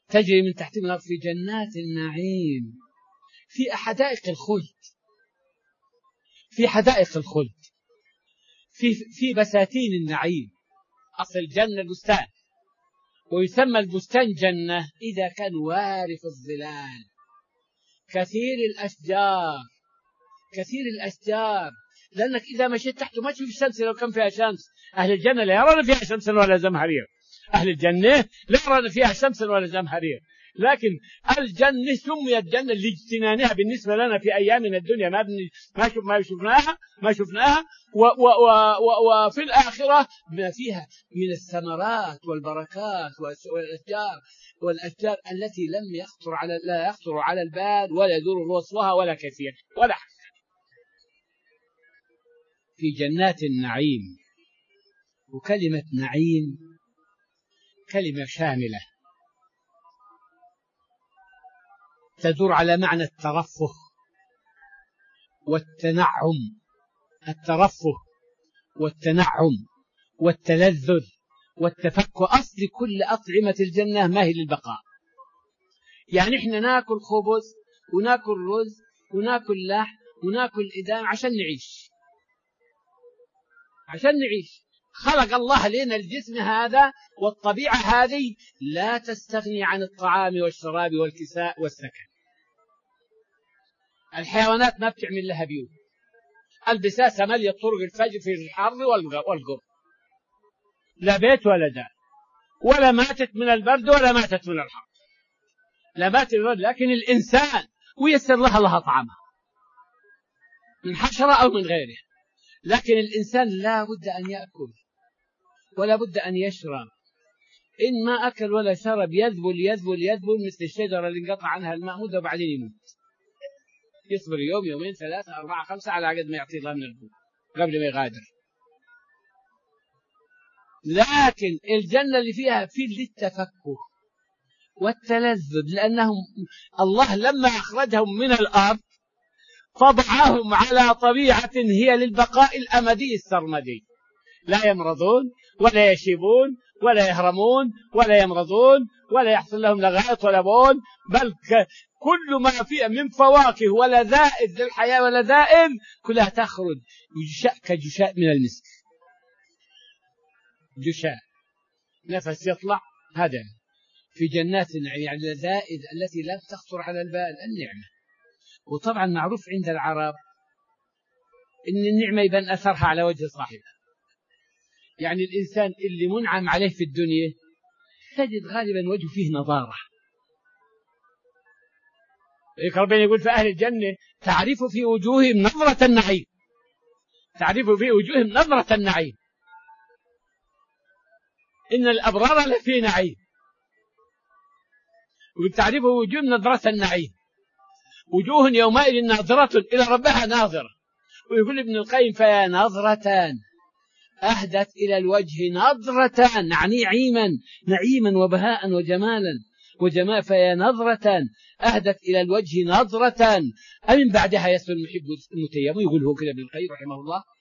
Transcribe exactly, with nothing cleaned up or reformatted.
تجري من تحتهم الأنهار في جنات النعيم، في حدائق الخلد، في حدائق الخلد، في في بساتين النعيم. أصل الجنة البستان، ويسمى البستان جنة إذا كان وارف الظلال كثير الأشجار، كثير الأشجار، لأنك إذا مشيت تحته ما تشوف الشمس لو كان فيها شمس. أهل الجنة لا يرون فيها شمس ولا زمهرير، أهل الجنة لا يرون فيها شمس ولا زمهرير، لكن الجنة سميت جنة لاجتنانها بالنسبة لنا في أيامنا الدنيا ما ما شوف ما شفناها ما شفناها و و و وفي الآخرة ما فيها من الثمرات والبركات والأشجار والأشجار التي لم يخطر على لا يخطر على البال ولا يدور وصفها ولا كيفية ولا حاجة. في جنات النعيم. وكلمة نعيم كلمة شاملة تدور على معنى الترفه والتنعم، الترفه والتنعم والتلذذ والتفك. أصل كل أطعمة الجنة ما هي للبقاء، يعني إحنا ناكل خبز وناكل رز وناكل لحم وناكل إدام عشان نعيش، عشان نعيش. خلق الله لنا الجسم هذا والطبيعة هذه لا تستغني عن الطعام والشراب والكساء والسكن. الحيوانات ما بتعمل لها بيوت، البساسة مالية طرق الفجر في الحر والقر، لا بيت ولا دار، ولا ماتت من البرد ولا ماتت من الحر، لا ماتت من البرد. لكن الإنسان ويسر لها لها طعامها من حشرة أو من غيره، لكن الإنسان لا بد أن يأكل ولا بد أن يشرب. إن ما أكل ولا شرب يذبل يذبل يذبل مثل الشجرة اللي انقطع عنها الماء مدة وبعدين يموت، يصبر يوم يومين ثلاثة أربعة خمسة على قد ما يعطي الله من القوت قبل ما يغادر. لكن الجنة اللي فيها في للتفكه والتلذذ، لأنهم الله لما أخرجهم من الأرض فضعهم على طبيعة هي للبقاء الأمدي السرمدي، لا يمرضون ولا يشيبون ولا يهرمون ولا يمرضون ولا يحصل لهم لغائط ولا بول، بل كل ما فيه من فواكه ولذائذ للحياة ولذائذ كلها تخرج جشاء كجشاء من المسك، جشاء نفس يطلع. هذا في جنات النعيم، يعني اللذائذ التي لا تخطر على البال، النعمة. وطبعا معروف عند العرب إن النعمة يبان أثرها على وجه صاحبها، يعني الإنسان اللي منعم عليه في الدنيا تجد غالبا وجهه فيه نضارة. ربنا يقول في أهل الجنة تعرف في وجوههم نظرة النعيم، تعرف في وجوههم نظرة النعيم، إن الأبرار لفي نعيم، وتعرف وجوههم نظرة النعيم، وجوه يومئذ ناظرة إلى ربها ناظرة. ويقول ابن القيم فيا نظرة أهدت إلى الوجه نظرة، يعني نعيما نعيما وبهاء وجمالا وجمال. فيا نظرة أهدت إلى الوجه نظرة أمن بعدها يسر المحب المتيم. يقول هو كده ابن القيم رحمه الله